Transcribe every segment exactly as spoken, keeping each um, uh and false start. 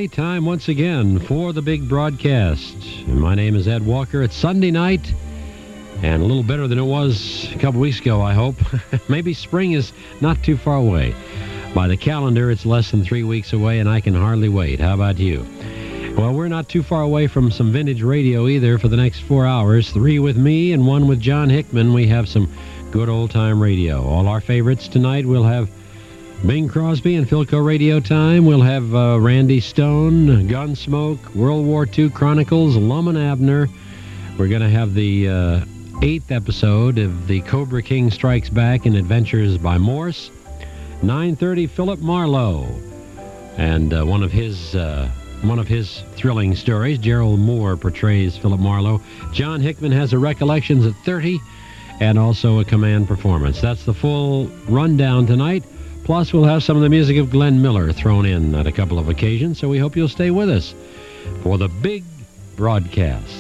everybody. Time once again for the big broadcast. My name is Ed Walker. It's Sunday night, and a little better than it was a couple weeks ago, I hope. Maybe spring is not too far away. By the calendar, it's less than three weeks away, and I can hardly wait. How about you? Well, we're not too far away from some vintage radio either for the next four hours. Three with me and one with John Hickman. We have some good old-time radio. All our favorites tonight. We'll have Bing Crosby and Philco Radio Time. We'll have uh, Randy Stone, Gunsmoke, World War Two Chronicles, Lum and Abner. We're going to have the uh, eighth episode of the Cobra King Strikes Back and Adventures by Morse. nine thirty, Philip Marlowe. And uh, one of his... Uh, One of his thrilling stories. Gerald Moore portrays Philip Marlowe. John Hickman has a Recollections at thirty and also a Command performance. That's the full rundown tonight. Plus, we'll have some of the music of Glenn Miller thrown in at a couple of occasions, so we hope you'll stay with us for the big broadcast.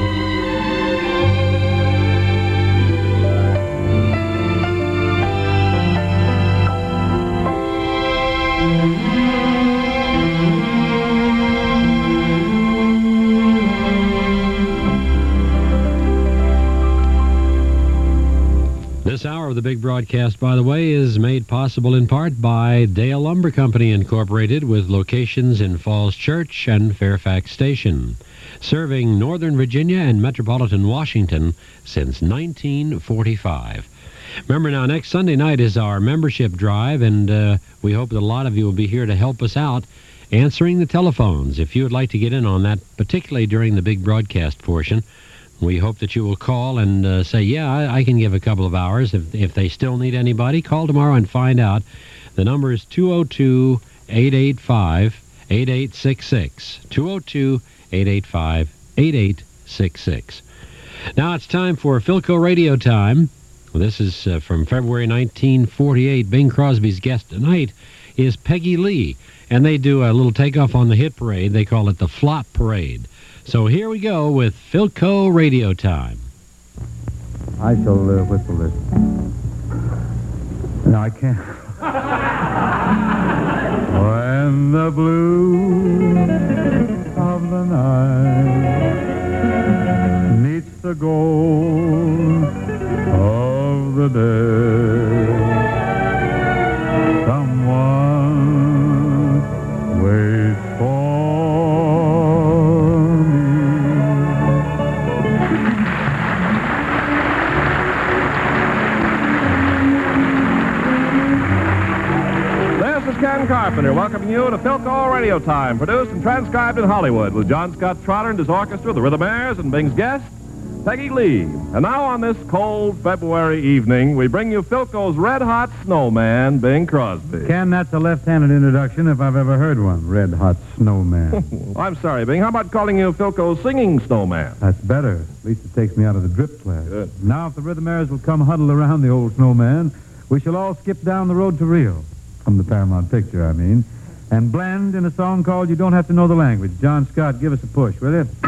This hour of the big broadcast, by the way, is made possible in part by Dale Lumber Company, Incorporated, with locations in Falls Church and Fairfax Station, serving Northern Virginia and metropolitan Washington since nineteen forty-five. Remember now, next Sunday night is our membership drive, and uh, we hope that a lot of you will be here to help us out answering the telephones. If you would like to get in on that, particularly during the big broadcast portion, we hope that you will call and uh, say, yeah, I, I can give a couple of hours. If, if they still need anybody, call tomorrow and find out. The number is two oh two, eight eight five, eight eight six six. two oh two, eight eight five, eight eight six six. Now it's time for Philco Radio Time. This is uh, from February nineteen forty-eight. Bing Crosby's guest tonight is Peggy Lee, and they do a little takeoff on the hit parade. They call it the Flop Parade. So here we go with Philco Radio Time. I shall uh, whistle this. No, I can't. When the blue of the night meets the gold of the day, someone waits for Ken Carpenter welcoming you to Philco Radio Time, produced and transcribed in Hollywood with John Scott Trotter and his orchestra, the Rhythmaires, and Bing's guest, Peggy Lee. And now on this cold February evening, we bring you Philco's red-hot snowman, Bing Crosby. Ken, that's a left-handed introduction if I've ever heard one. Red-hot snowman. I'm sorry, Bing. How about calling you Philco's singing snowman? That's better. At least it takes me out of the drip class. Good. Now, if the Rhythmaires will come huddle around the old snowman, we shall all skip down the road to Rio. From the Paramount picture, I mean. And blend in a song called You Don't Have to Know the Language. John Scott, give us a push, will you?